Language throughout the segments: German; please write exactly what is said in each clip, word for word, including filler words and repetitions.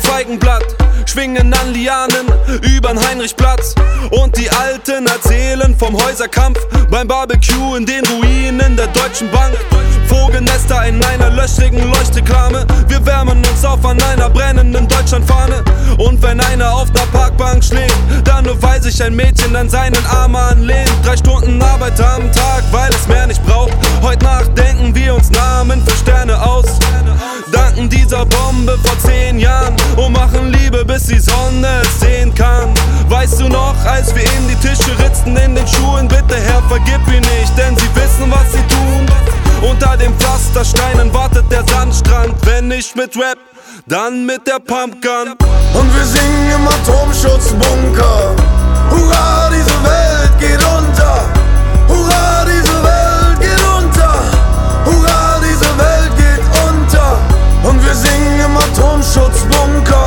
Feigenblatt, schwingen an Lianen übern Heinrichplatz. Und die Alten erzählen vom Häuserkampf beim Barbecue in den Ruinen der Deutschen Bank. Vogelnester in einer löchrigen Leuchtreklame. Wir wärmen uns auf an einer brennenden Deutschlandfahne. Und wenn einer auf der Parkbank schläft, dann nur weil sich ein Mädchen an seinen Arm anlehnt. Drei Stunden Arbeit am Tag, weil es mehr nicht braucht. Heute Nacht denken wir uns Namen für Sterne aus. Danken dieser Bombe vor zehn Jahren und machen Liebe, bis die Sonne es sehen kann. Weißt du noch, als wir in die Tische ritzten in den Schuhen? Bitte Herr, vergib ihnen nicht, denn sie wissen, was sie tun. Unter den Pflastersteinen wartet der Sandstrand. Wenn nicht mit Rap, dann mit der Pumpgun. Und wir singen im Atomschutzbunker. Hurra, diese Welt geht unter. Hurra, diese Welt geht unter. Hurra, diese Welt geht unter. Und wir singen im Atomschutzbunker.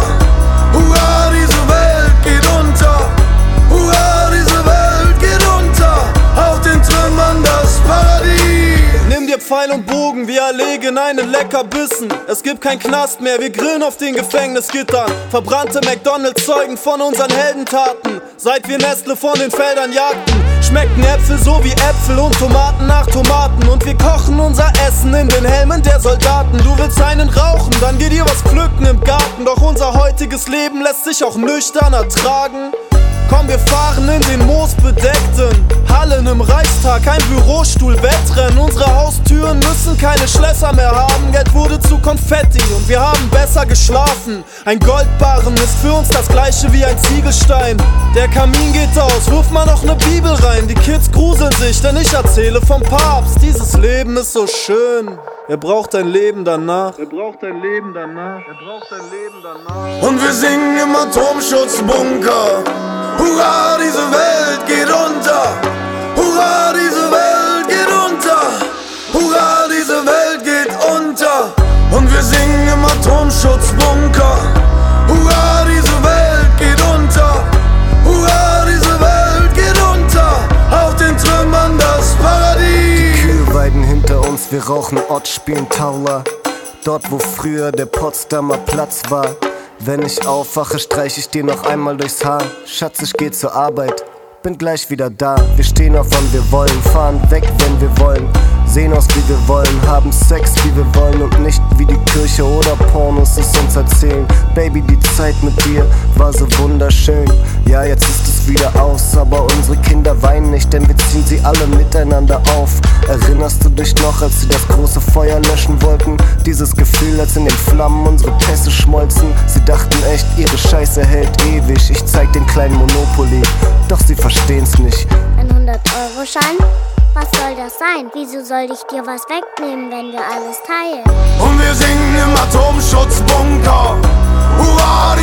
Hurra, diese Welt geht unter. Hurra, diese Welt geht unter. Auf den Trümmern das Paradies. Nimm dir Pfeil und Bogen, wir erlegen einen Leckerbissen. Es gibt kein Knast mehr, wir grillen auf den Gefängnisgittern. Verbrannte McDonalds zeugen von unseren Heldentaten. Seit wir Nestle von den Feldern jagten, schmecken Äpfel so wie Äpfel und Tomaten nach Tomaten. Und wir kochen unser Essen in den Helmen der Soldaten. Du willst einen rauchen, dann geh dir was pflücken im Garten. Doch unser heutiges Leben lässt sich auch nüchtern ertragen. Komm, wir fahren in den moosbedeckten Hallen im Reichstag, ein Bürostuhl, Wettrennen. Unsere Haustüren müssen keine Schlösser mehr haben. Geld wurde zu Konfetti und wir haben besser geschlafen. Ein Goldbarren ist für uns das gleiche wie ein Ziegelstein. Der Kamin geht aus, wirf mal noch ne Bibel rein. Die Kids gruseln sich, denn ich erzähle vom Papst. Dieses Leben ist so schön, er braucht ein Leben danach. Er braucht ein Leben danach. Er braucht ein Leben danach. Und wir singen im Atomschutzbunker. Hurra, diese Welt geht unter. Hurra, diese Welt geht unter. Hurra, diese Welt geht unter. Und wir singen im Atomschutzbunker. Hurra, diese Welt geht unter. Hurra, diese Welt geht unter. Auf den Trümmern das Paradies. Die Kühe weiden hinter uns, wir rauchen Ott, spielen Taula. Dort, wo früher der Potsdamer Platz war. Wenn ich aufwache, streich ich dir noch einmal durchs Haar. Schatz, ich geh zur Arbeit, bin gleich wieder da. Wir stehen auf, wann wir wollen, fahren weg, wenn wir wollen. Sehen aus, wie wir wollen, haben Sex, wie wir wollen. Und nicht wie die Kirche oder Pornos es uns erzählen. Baby, die Zeit mit dir war so wunderschön. Ja, jetzt ist es wieder aus, aber unsere Kinder weinen nicht, denn wir ziehen sie alle miteinander auf. Erinnerst du dich noch, als sie das große Feuer löschen wollten? Dieses Gefühl, als in den Flammen unsere Pässe schmolzen. Sie dachten echt, ihre Scheiße hält ewig. Ich zeig den kleinen Monopoly, doch sie verstehen's nicht. Ein hundert-Euro-Schein? Was soll das sein? Wieso soll ich dir was wegnehmen, wenn wir alles teilen? Und wir singen im Atomschutzbunker. Hurra!